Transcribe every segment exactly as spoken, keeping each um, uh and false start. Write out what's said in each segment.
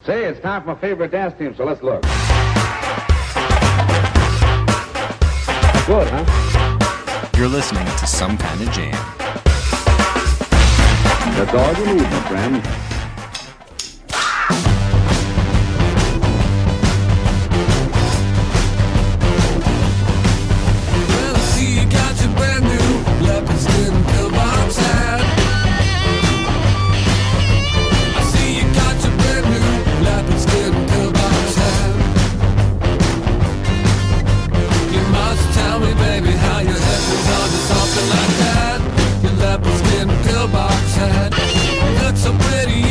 Say, it's time for my favorite dance team, so let's look. Good, huh? You're listening to Some Kind of Jam. That's all you need, my friend. Well, I see you got your brand new leopard skin pillbox hat. I see you got your brand new leopard skin pillbox hat. You must tell me, baby, how your head was on to something like that. Your leopard skin pillbox hat. Look so pretty.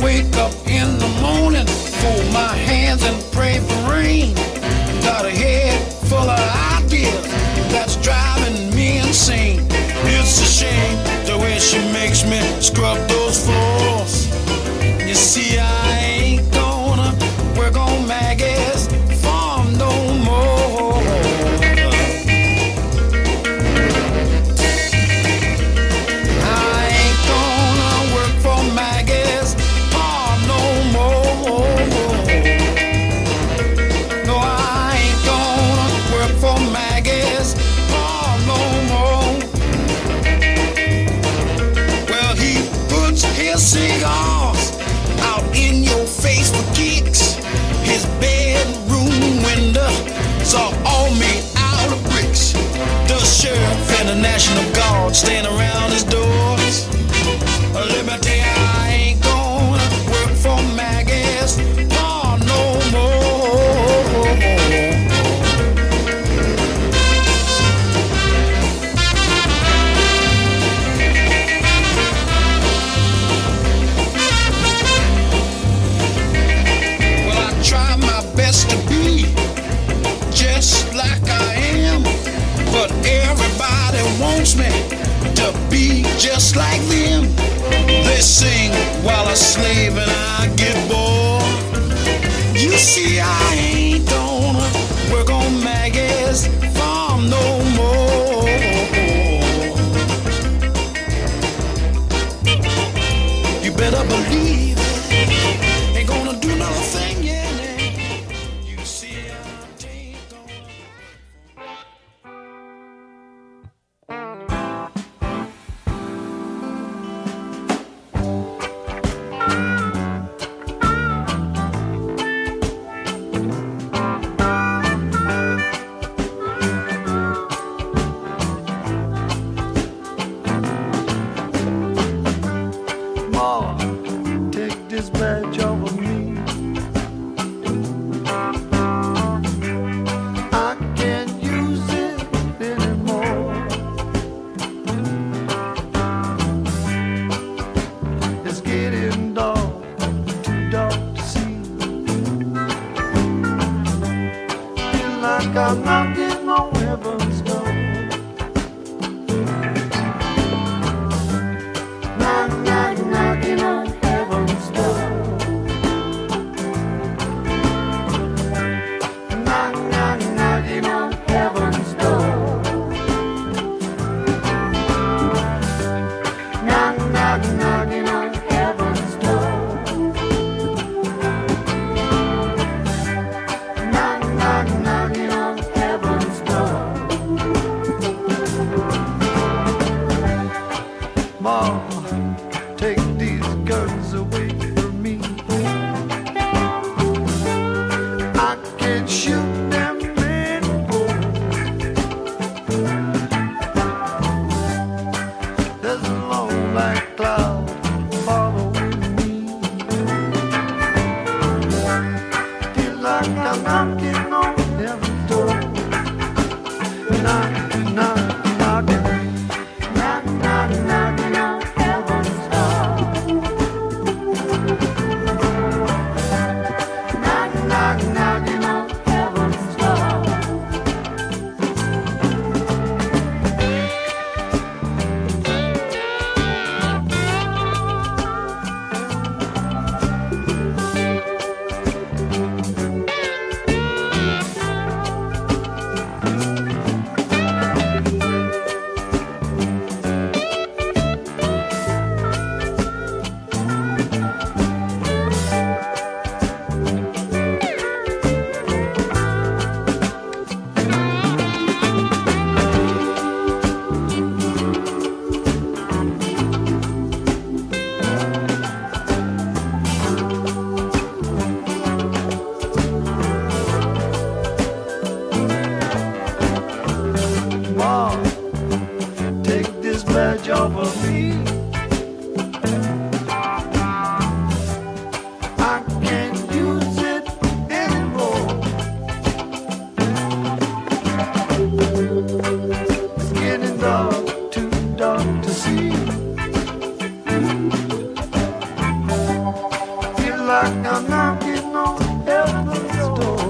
wake up in the morning, fold my hands and pray for rain. Got a head full of ideas that's driving me insane. It's a shame the way she makes me scrub those floors. You see, I ain't gonna work on Maggie's farm no more. I ain't gonna work for Maggie's farm no more. No, I ain't gonna work for Maggie's farm no more. Well, he puts his cigars out in your face for kicks. His bedroom window saw all made out of bricks. The sheriff and the National Guard stand around his doors. Let me tell you, I ain't gonna work for Maggie's farm no more. Well, I try my best to be just like I am, but everybody wants me to be just like them. They sing while I slave and I get bored. You see, I ain't gonna work on Maggie's farm no more. You better believe it. Ain't gonna do another thing, yeah, yeah. You see, I ain't gonna. Ma, take this badge off of me. I can't use it anymore. It's getting dark, too dark to see. Feel like I'm knocking on heaven's door. Knock, knock, knocking on heaven's door. Knock, knock, knocking on heaven's door. Knock, knock, knocking on heaven's door. Knock, knock, knocking on heaven's door. Ma, take these guns away from me. I can't shoot them anymore. There's a long black cloud following me. Feel like I'm knocking on heaven's door. Knock, knock, knocking. Knock, knock, knocking on heaven's door. like I'm knocking on heaven's door.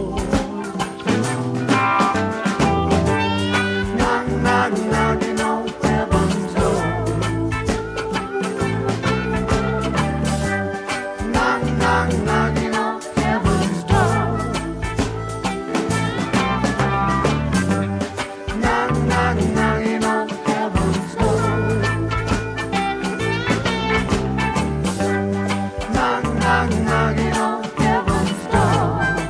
Knock, knock, knocking on heaven's door. Knock, knock, knocking on heaven's door. Knock, knock, knocking on heaven's door. Knock, knock, knocking on heaven's door.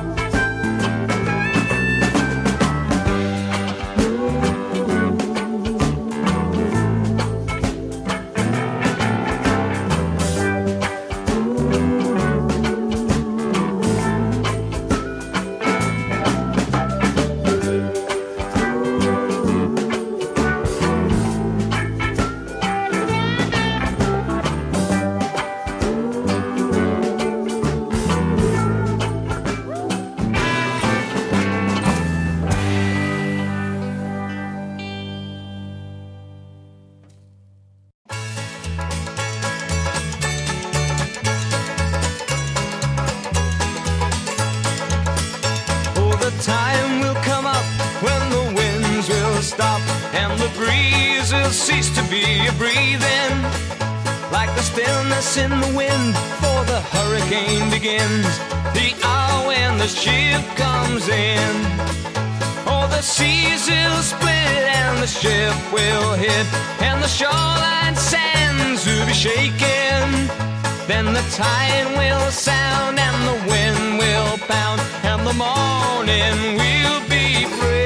Oh, the time will come up when the winds will stop and the breeze will cease to be a breathing. Like the stillness in the wind before the hurricane begins, the hour when the ship comes in. Oh, the seas will split and the ship will hit and the shoreline sands will be shaken. Then the tide will sound and the wind will pound and the morning will be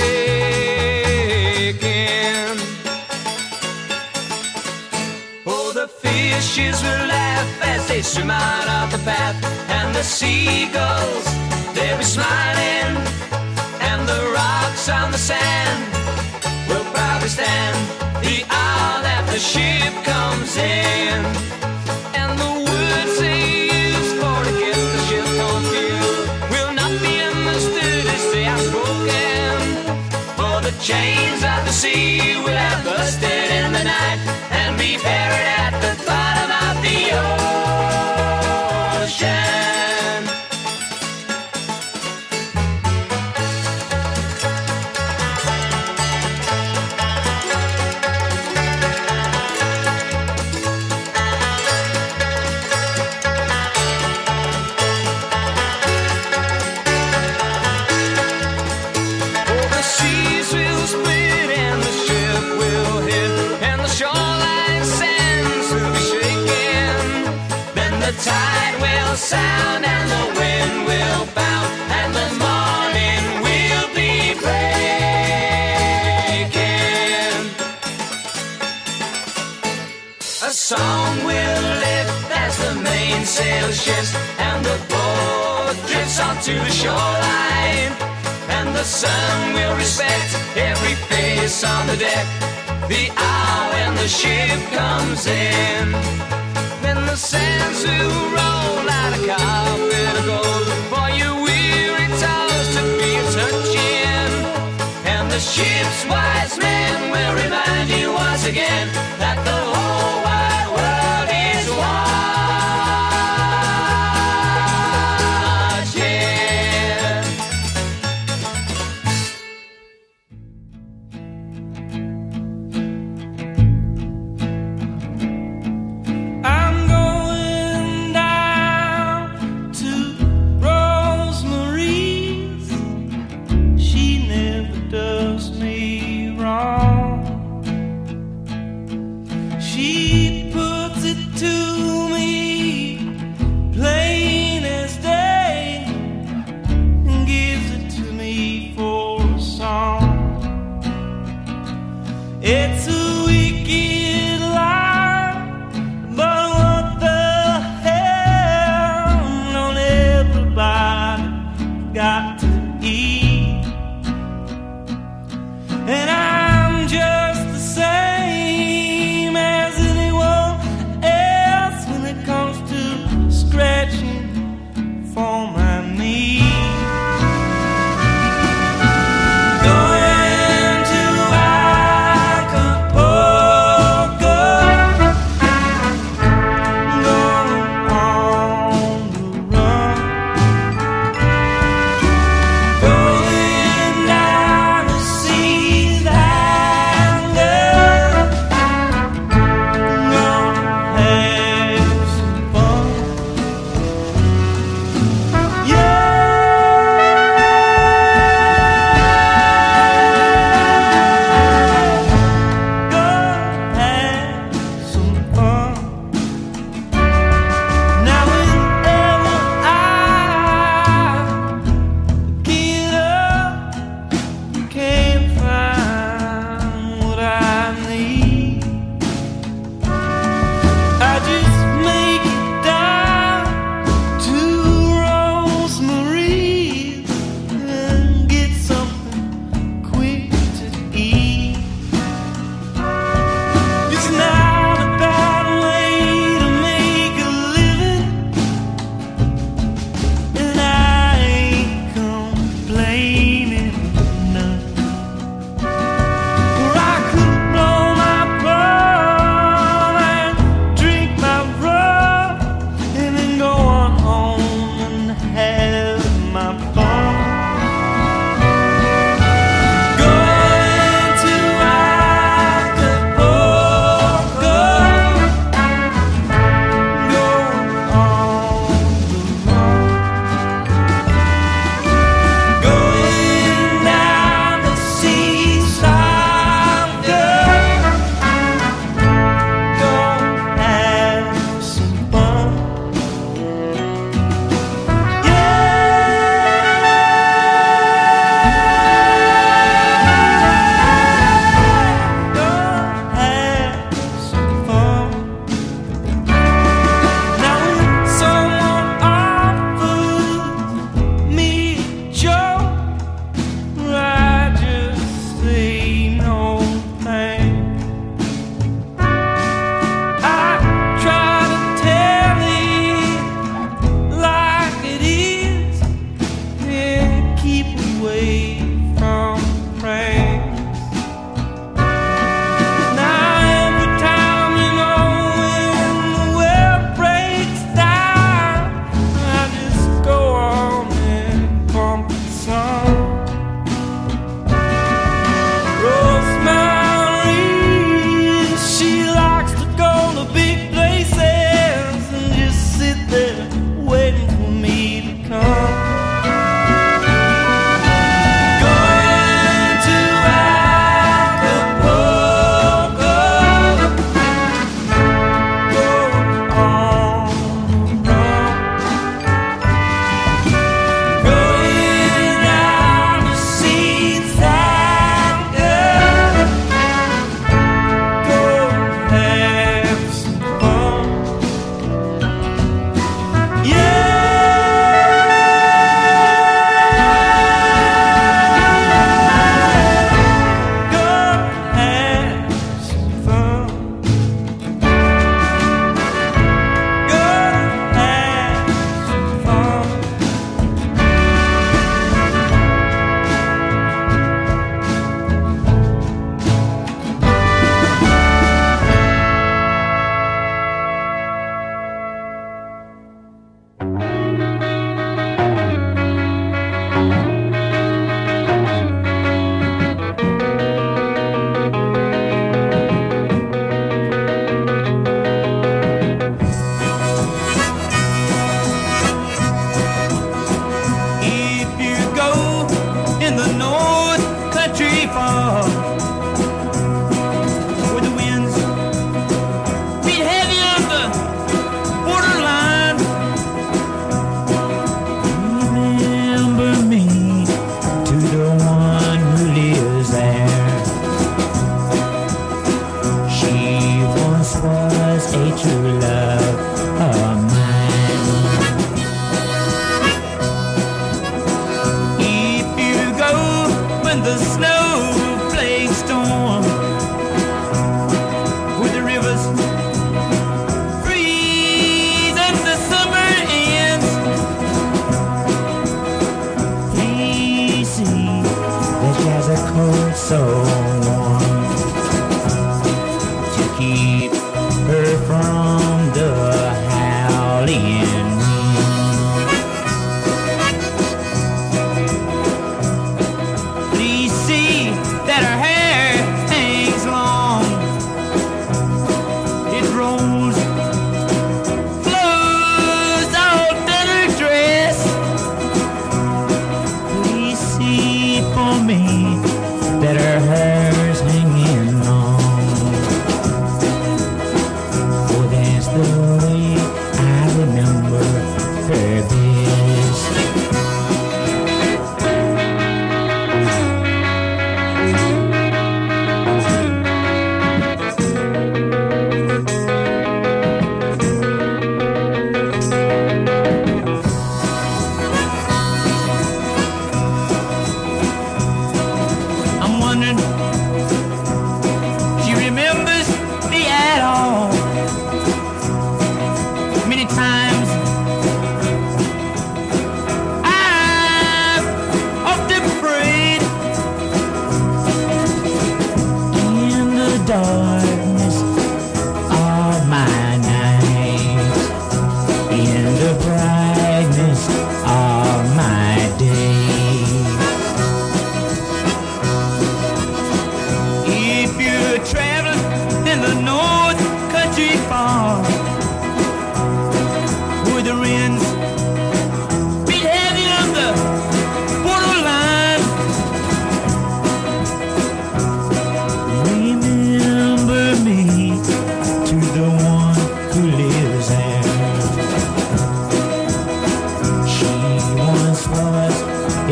breaking. Oh, the fishes will laugh as they swim out of the path, and the seagulls, they'll be smiling, and the rocks on the sand will proudly stand the hour that the ship comes in. And the words they use for to get the ship confused will not be understood as they are spoken. For the chains of the sea will have busted in the night and be buried at the bottom of the ocean. Oh, the seas will split and the ship will hit and the shoreline sands will be shaken. Then the tide will sound and the wind will bound and the morning will be breaking. A song will lift as the mainsail shifts and the boat drifts onto the shoreline. And the sun will respect every face on the deck the hour when the ship comes in. Then the sands will roll out a carpet of gold for your weary toes to be touching. And the ship's wise men will remind you once again that the whole wide world is watching. I'm going down to Rosemary's. She never does me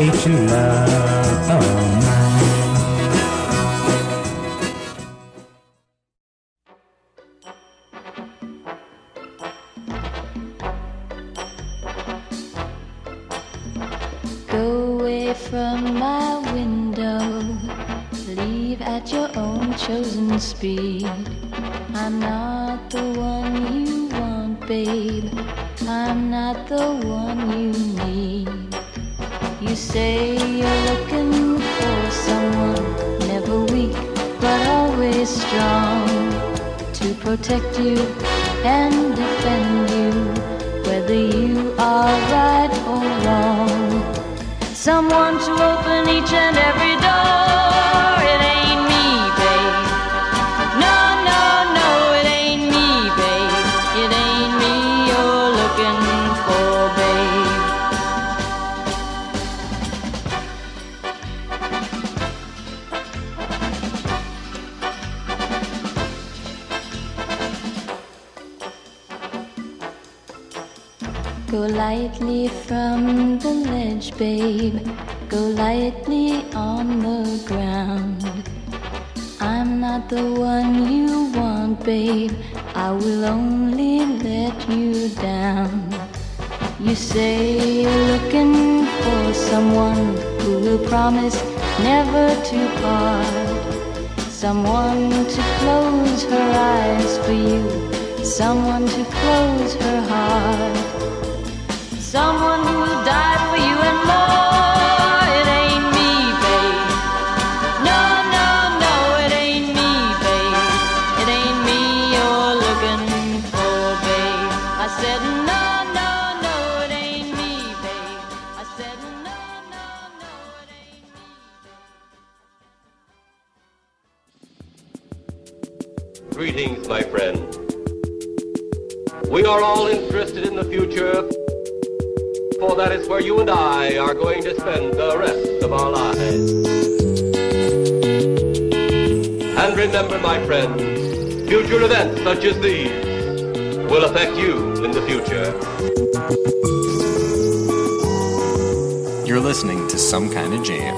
be true love. Oh my. Go away from my window, leave at your own chosen speed. I'm not the one you want, babe. I'm not the one you need. You say you're looking for someone, never weak, but always strong, to protect you and defend you, whether you are right or wrong. Someone to open each and every door. It ain't me, babe. No, no, no, it ain't me, babe. It ain't me you're looking for, babe. Go lightly from the ledge, babe. Go lightly on the ground. I'm not the one you want, babe. I will only let you down. You say you're looking for someone who will promise never to part, someone to close her eyes for you, someone to close her heart, someone who will die for you and more. It ain't me, babe. No, no, no, it ain't me, babe. It ain't me you're looking for, babe. I said no, no, no, it ain't me, babe. I said no, no, no, it ain't me. Greetings, my friend. We are all interested in the future, for that is where you and I are going to spend the rest of our lives. And remember, my friend, future events such as these will affect you in the future. You're listening to Some Kind of Jam.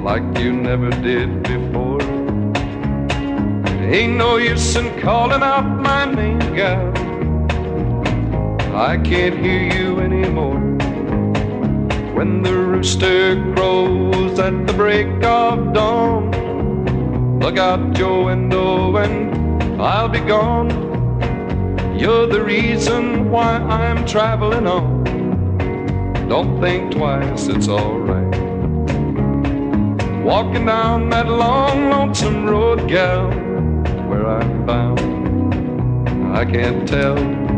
like you never did before. Ain't no use in calling out my name, gal. I can't hear you anymore. When the rooster crows at the break of dawn, look out your window and I'll be gone. You're the reason why I'm traveling on. Don't think twice, it's alright. Walking down that long, lonesome road, gal, where I'm bound, I can't tell.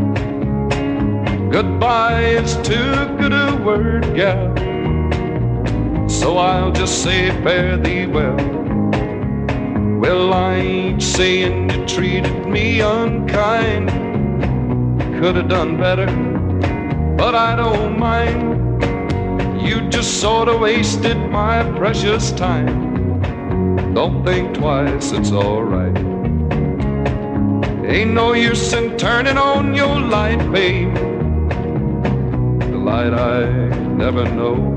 Goodbye is too good a word, gal, so I'll just say fare thee well. Well, I ain't saying you treated me unkind. Could have done better, but I don't mind. You just sort of wasted my precious time. Don't think twice, it's alright. Ain't no use in turning on your light, babe, the light I never know.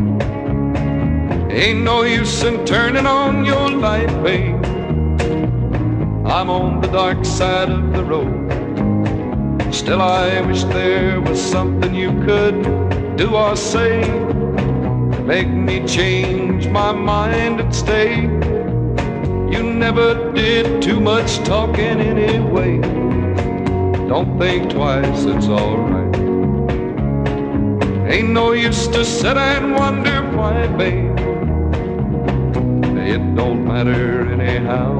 Ain't no use in turning on your light, babe. I'm on the dark side of the road. Still I wish there was something you could do or say, make me change my mind and stay. You never did too much talking anyway. Don't think twice, it's alright. Ain't no use to sit and wonder why, babe. It don't matter anyhow.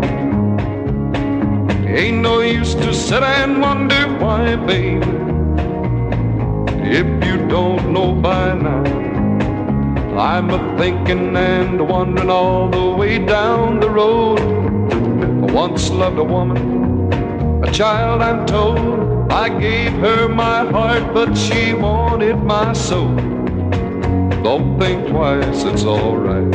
Ain't no use to sit and wonder why, babe, if you don't know by now. I'm a-thinking and a-wondering all the way down the road. I once loved a woman, a child I'm told. I gave her my heart, but she wanted my soul. Don't think twice, it's alright.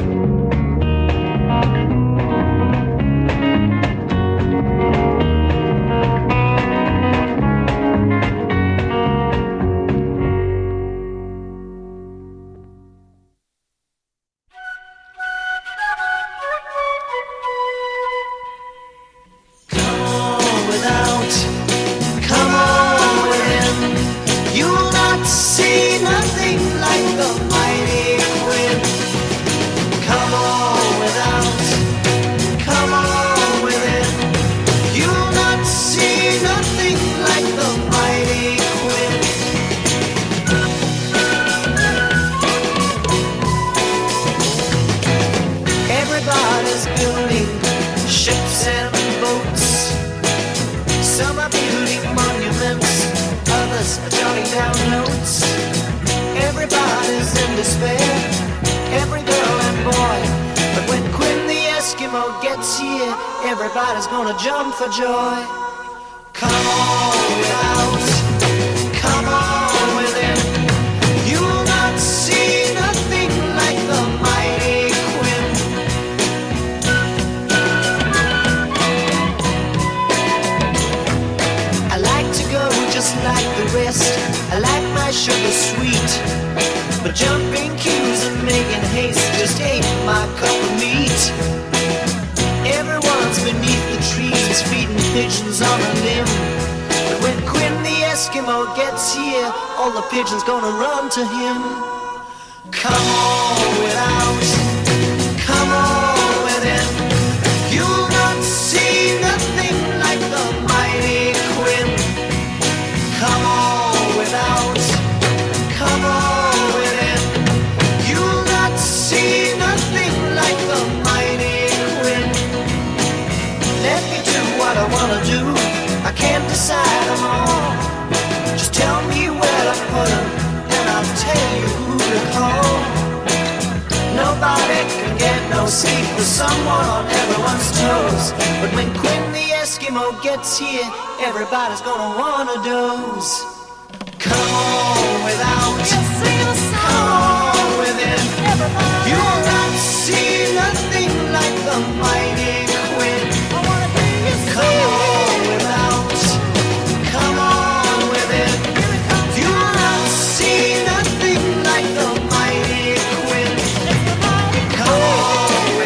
Everybody's gonna jump for joy. Come on without, come on within. You'll not see nothing like the mighty Quinn. I like to go just like the rest. I like my sugar sweet, but jumping queues and making haste just ain't my cup of meat. Everyone's beneath the trees feeding pigeons on a limb. But when Quinn the Eskimo gets here, all the pigeons gonna run to him. Come on without, come on within. You'll not see nothing like the mighty Quinn. Come on without, come on within. You'll not see nothing like the mighty Quinn. Let me do what I wanna do. I can't decide them all. Just tell me where to put them, and I'll tell you who to call. Nobody can get no sleep with someone on everyone's toes. But when Quinn the Eskimo gets here, everybody's gonna wanna doze. Come on without, come on within. You'll not see nothing like the mighty Quinn. Come on without, come on within. You'll not see nothing like the mighty Quinn. Come on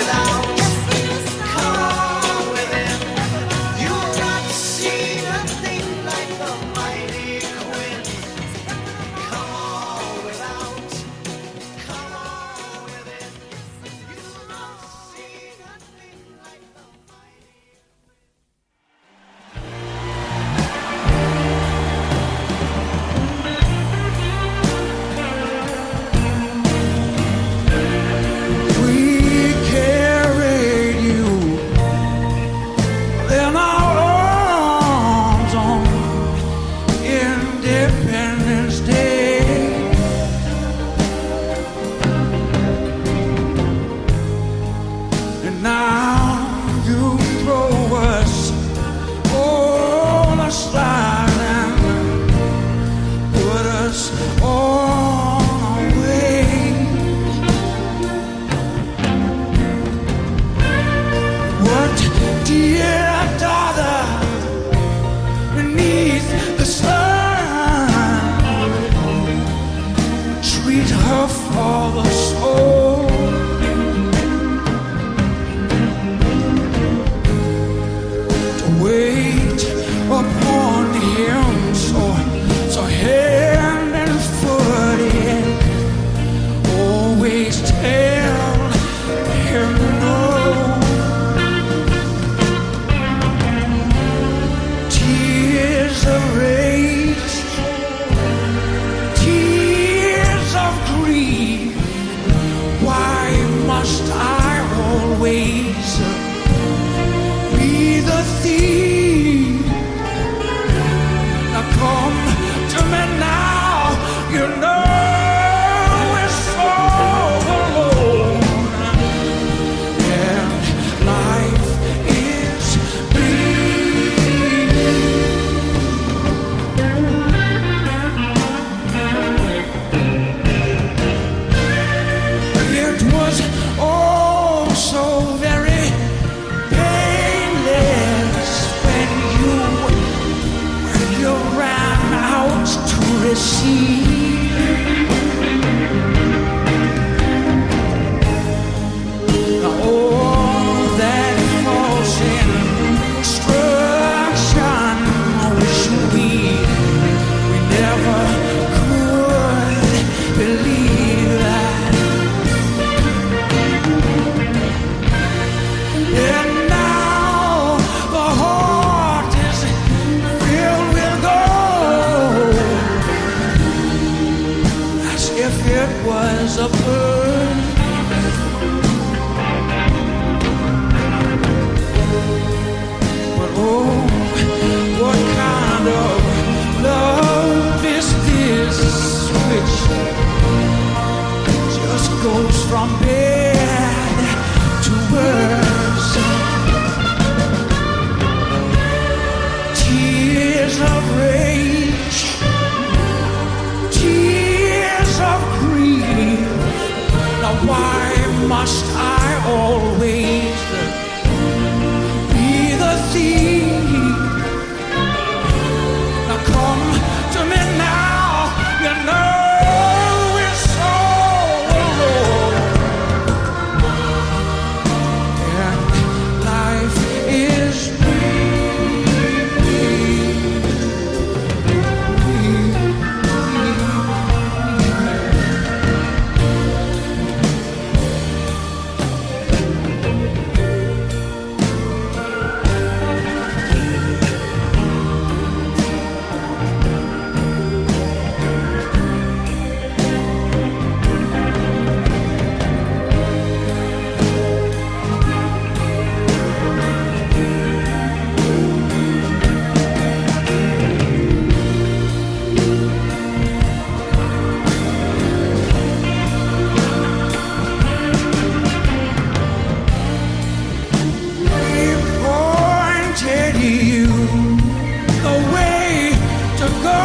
for the soul. To wait upon him, so, so hand and foot in. Always tell him no. Tears of rage, tears of grief. Why must I always be the thief? Now come to me now, you know it's so alone, and life is bleak. It was all so very painless when you when you ran out to receive. Now all that false instruction, wish we we never could believe that. And now the heart is filled with gold, as if it was a bird. But oh, what kind of love is this which just goes from bad to worse? Tears of rage, tears of grief. Now why must I always be the thief? Now come to me now, you know it's so alone, and life is pointed you the way to go.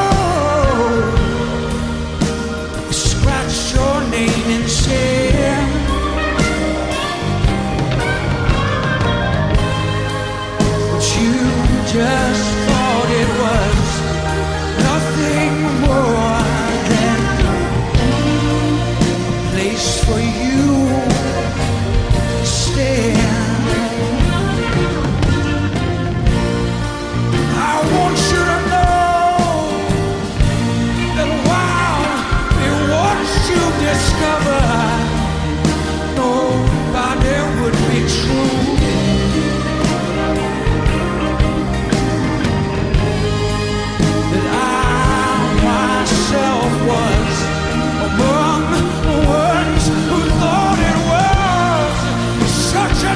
Scratch your name in sand, but you just thought it was nothing more than a place for you to stand. I want you to know that while we watch you discover nobody would be true, that I myself was among the ones who thought it was such a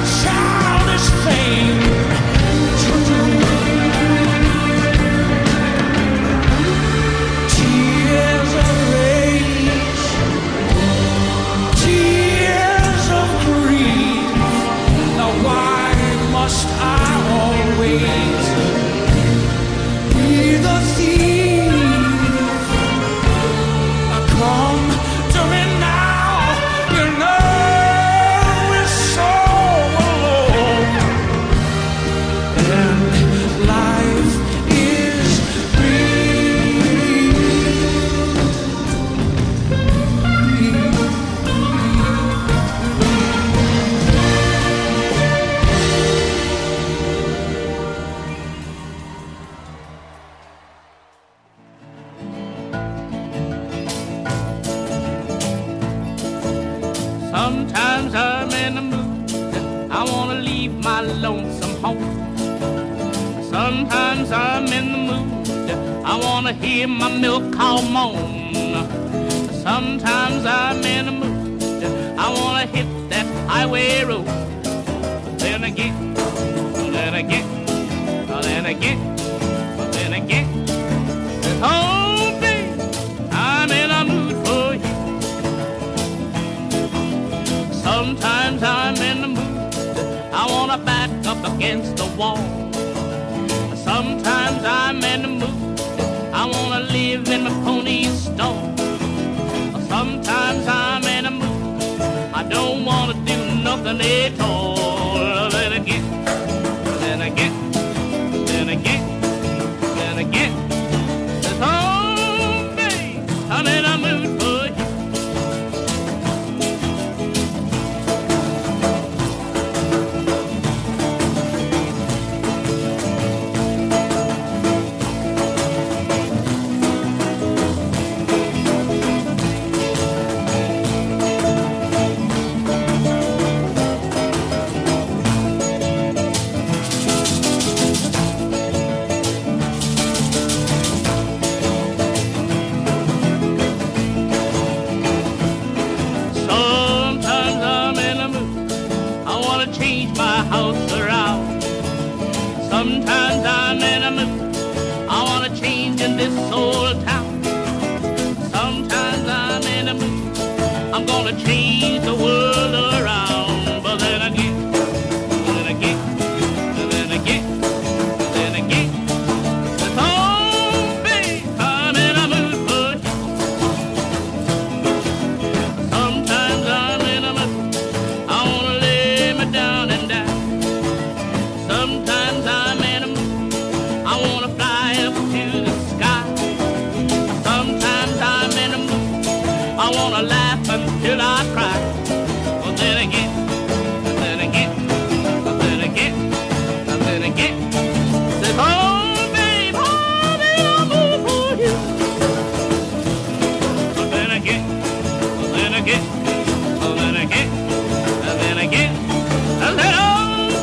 Sometimes I'm in the mood, I wanna leave my lonesome home. Sometimes I'm in the mood, I wanna hear my milk cow moan. Sometimes I'm in the mood, I wanna hit that highway road. But then again, then again, then again, then again, oh baby, I'm in a mood for you. Sometimes I'm in the mood, I wanna back up against the wall. Sometimes I'm in the mood, I wanna live in my pony's stall. Sometimes I'm in a mood, I don't wanna do nothing at all. Then again, then again, then again, then again, oh babe, I'm in a mood for you. Sometimes I'm in a mood, I wanna change in this old town. Sometimes I'm in a mood, I'm gonna change the world around. But then again, then again, then again, then again, oh babe, I'm in a mood for you. Sometimes I'm in a mood, I wanna lay me down and die. Sometimes I'm in a mood, I wanna fly up to the sky. Sometimes I'm in a mood, I wanna laugh until I cry. But then again, then again, then again, then again, say, oh babe, I'm in a mood for you. But then again, then again, then again, then again, and then oh.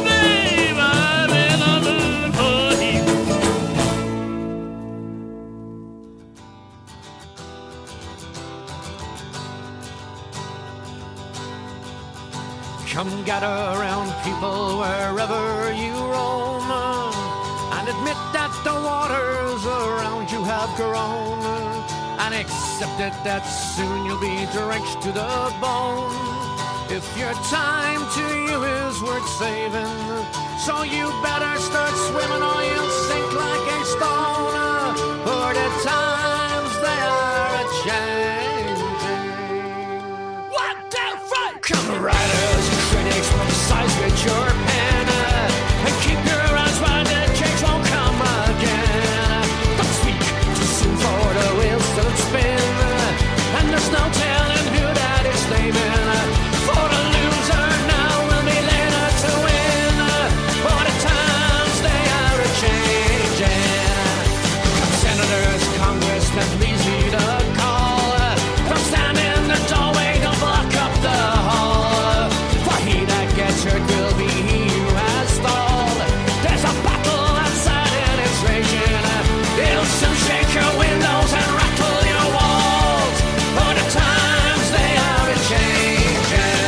Come gather around, people, wherever you roam, and admit that the waters around you have grown, and accept it that soon you'll be drenched to the bone. If your time to you is worth saving, so you better start swimming or you'll sink like a stone. For the times they are a-changing. One, two, three! Come riders, critics, criticize with your pen, and keep your eyes wide, the change won't come again. Don't speak too soon for the wheels still spin, and there's no telling who that is naming. For the loser now will be later to win. For the times they are a-changing. Come senators, congressmen, please heed a call. Don't stand in the doorway, don't block up the hall. For he that gets hurt will be he who has stalled. There's a battle outside and it's raging. It'll soon shake your windows and rattle your walls. For the times they are a-changing.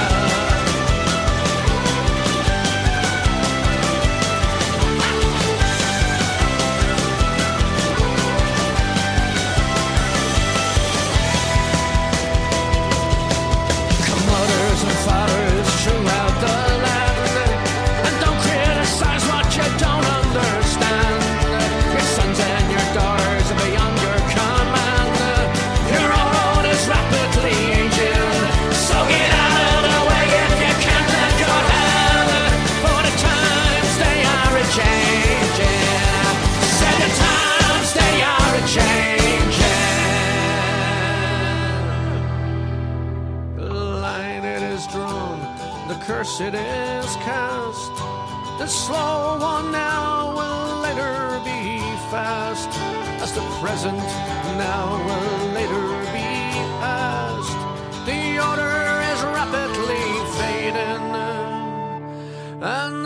Come mothers and fathers throughout the land, and don't criticize what you don't understand. Your sons and your daughters are beyond your command. Your road is rapidly aging, so get out of the way if you can't let your hand. For the times they are a-changing. Say the times they are a-changing. The line it is drawn, the curse it is cast. The slow one now will later be fast, as the present now will later be past. The order is rapid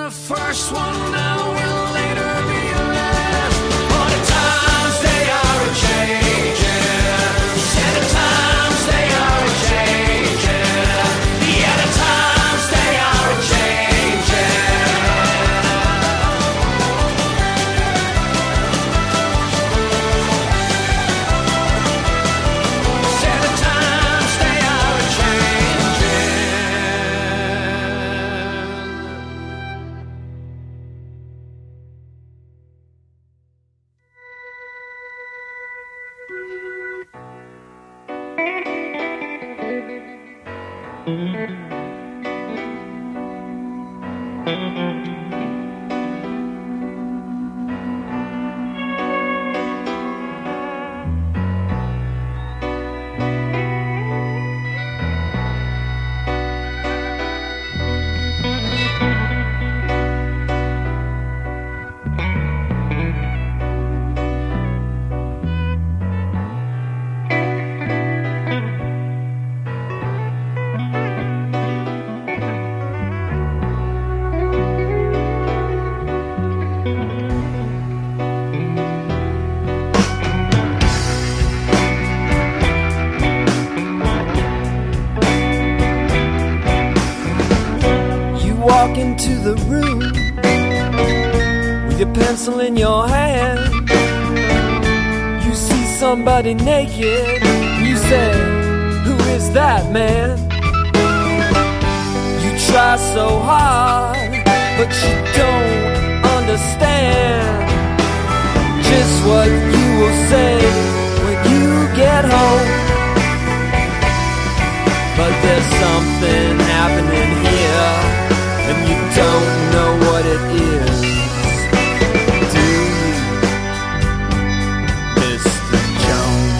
the first one now will later be the last. For the times they are a-changing. Said the times they are a-changing. Yeah, the times they are a-changing. Said the times they are a-changing. You walk into the room with your pencil in your hand. You see somebody naked. You say, "Who is that man?" You try so hard, but you don't understand just what you will say when you get home. But there's something happening here, and you don't know what it is. Do you, Mister Jones?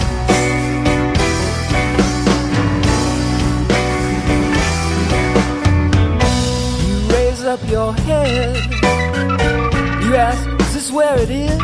You raise up your head. You ask, "Is this where it is?"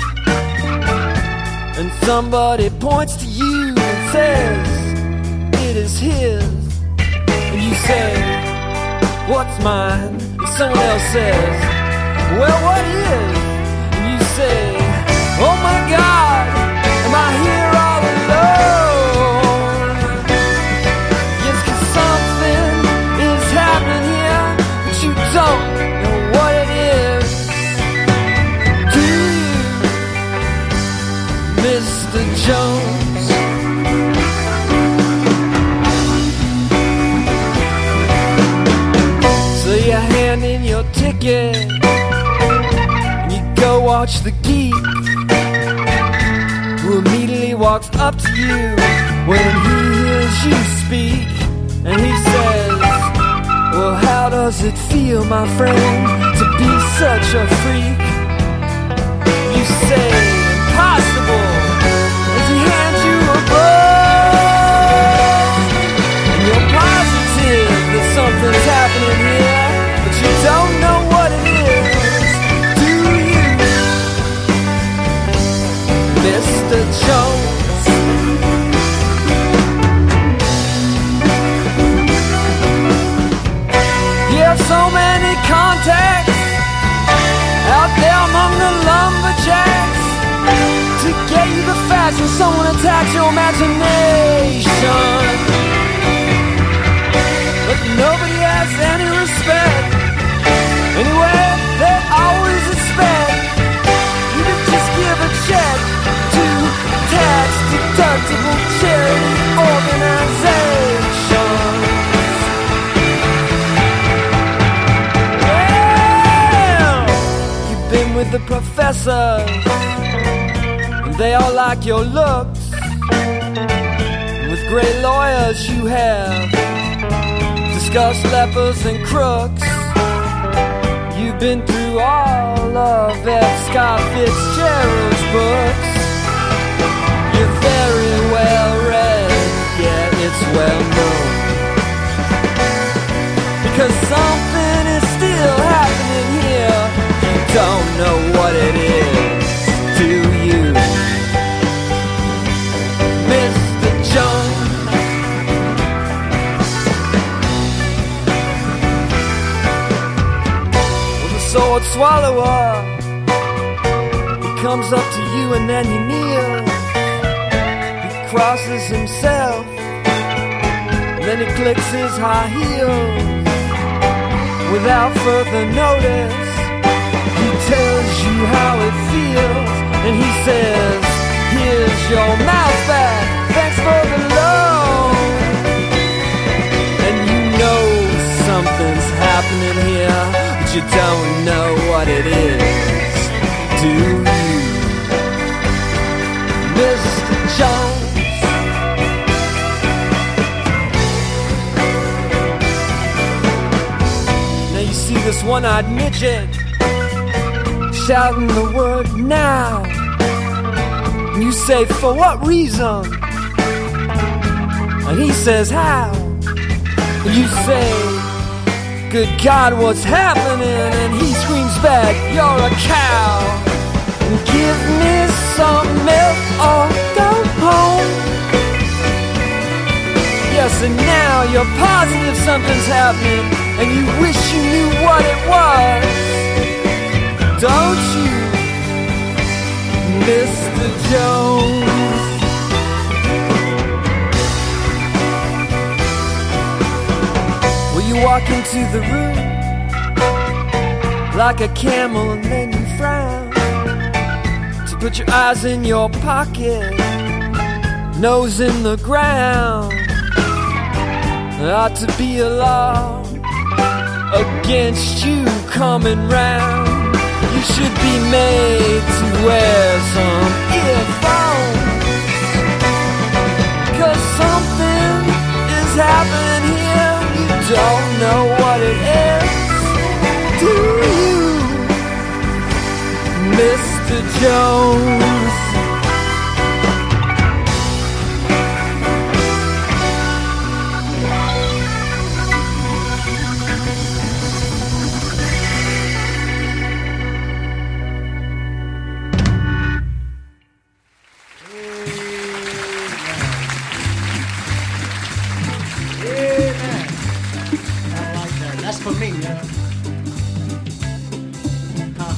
And somebody points to you and says, "It is his." And you say, "What's mine?" And someone else says, "Well, what is?" And you say, "Oh my God, am I here all alone?" Yes, 'cause something is happening here, but you don't know what it is. Do you, Mister Jones? So you hand in your ticket and you go watch the geek, who immediately walks up to you when he hears you speak, and he says, "Well, how does it feel, my friend, to be such a freak?" You say, "Impossible," as he hands you a book, and you're positive that something's happening here, but you don't know what it is. Do you, Mister Jones? You have so many contacts out there among the lumberjacks to get you the facts when someone attacks your imagination. But nobody has any respect. Anyway, they always expect you to just give a check to tax-deductible charity organizations. Well, you've been with the professors, and they all like your looks. With great lawyers you have discussed lepers and crooks. You've been through all of F. Scott Fitzgerald's books. You're very well read, yeah, it's well known. Because something is still happening here. You don't know what it is, do you, Mister Jones? Well, the sword swallower. He comes up to you and then he kneels. He crosses himself, then he clicks his high heels. Without further notice, he tells you how it feels, and he says, here's your mouth back, thanks for the loan. And you know something's happening here, but you don't know what it is, do you, Mister Jones? See this one-eyed midget shouting the word now. And you say, for what reason? And he says, how? And you say, good God, what's happening? And he screams back, you're a cow. And give me some milk or go home. Yes, and now you're positive something's happening, and you wish you knew what it was, don't you, Mister Jones? Well, you walk into the room like a camel and then you frown to put your eyes in your pocket, nose in the ground. Ought to be a law against you coming round. You should be made to wear some earphones, 'cause something is happening here. You don't know what it is, do you, Mister Jones? For me, yeah. Huh.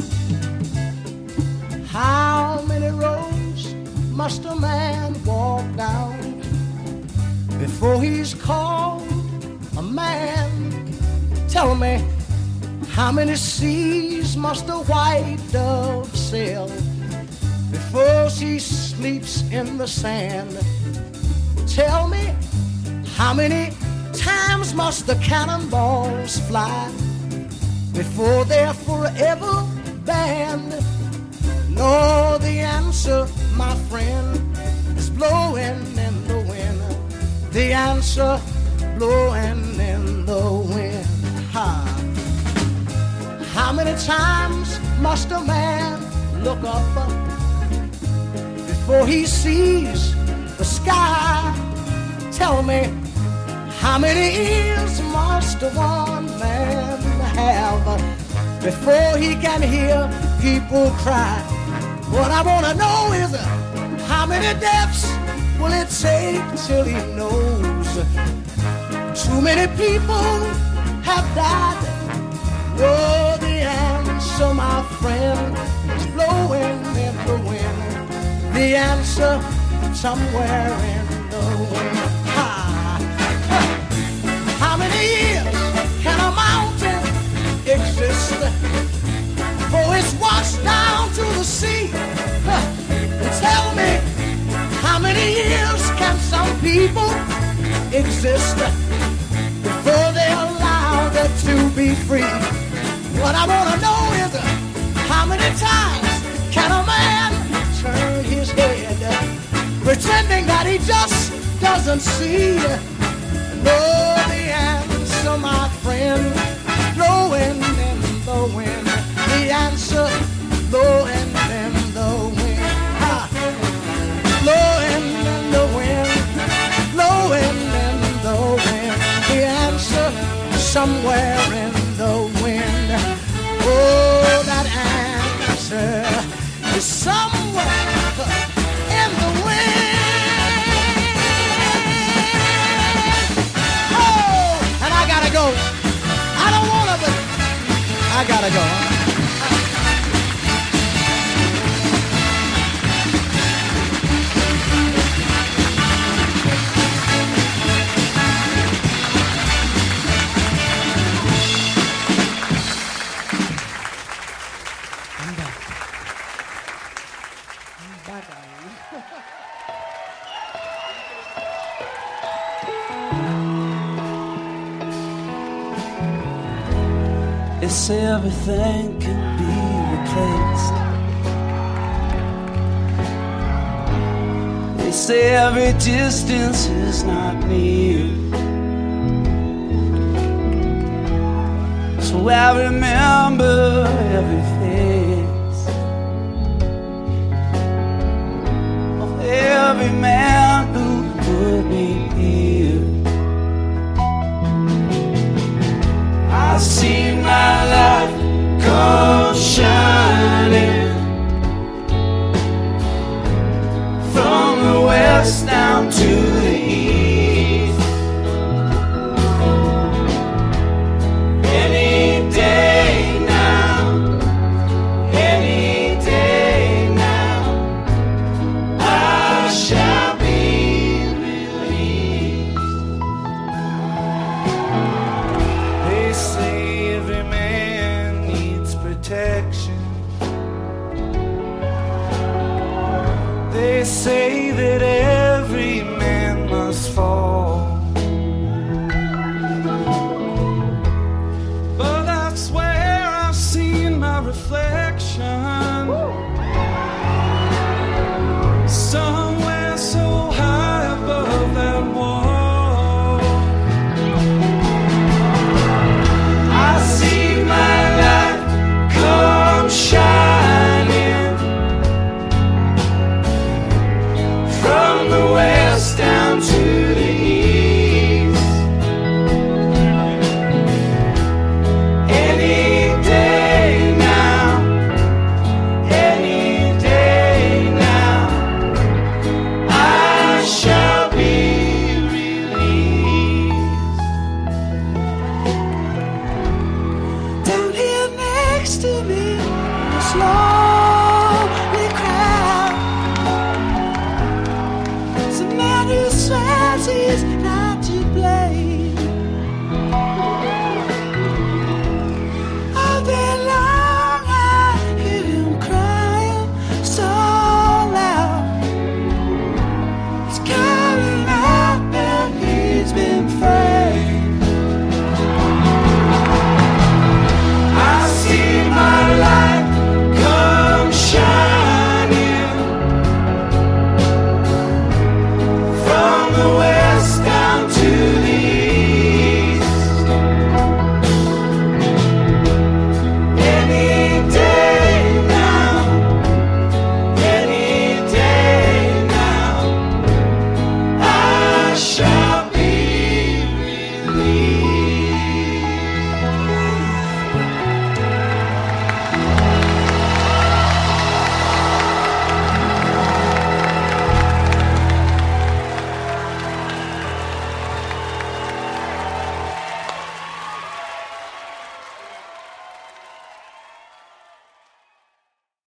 How many roads must a man walk down before he's called a man? Tell me, how many seas must a white dove sail before she sleeps in the sand? Tell me, how many times must the cannonballs fly before they're forever banned? No, the answer, my friend, is blowing in the wind. The answer, blowing in the wind. Ha. How many times must a man look up before he sees the sky? Tell me, how many ears must one man have before he can hear people cry? What I want to know is how many deaths will it take till he knows too many people have died? Oh, the answer, my friend, is blowing in the wind. The answer, somewhere in the wind. Ha. How many years can a mountain exist before it's washed down to the sea? Huh. Tell me, how many years can some people exist before they're allowed to be free? What I want to know is how many times can a man turn his head pretending that he just doesn't see? No, the answer, my friend, blowing in the wind. The answer, blowing in the wind. Ha. Blowing in the wind, blowing in the wind. The answer, somewhere in the wind. Oh, that answer is somewhere in the wind. Go. I don't want to, but I I gotta go. They say everything can be replaced. They say every distance is not near. So I remember every face of every man who put me here. I see my life come shining from the west down to the east. Any day now, any day now, I shall be released. They say every man needs protection. They say that every man must fall. But I swear I've seen my reflection somewhere so high above that wall. I see my life come shining from the west down to the east. Any day now, any day now, I shall be released. Down here next to me, this long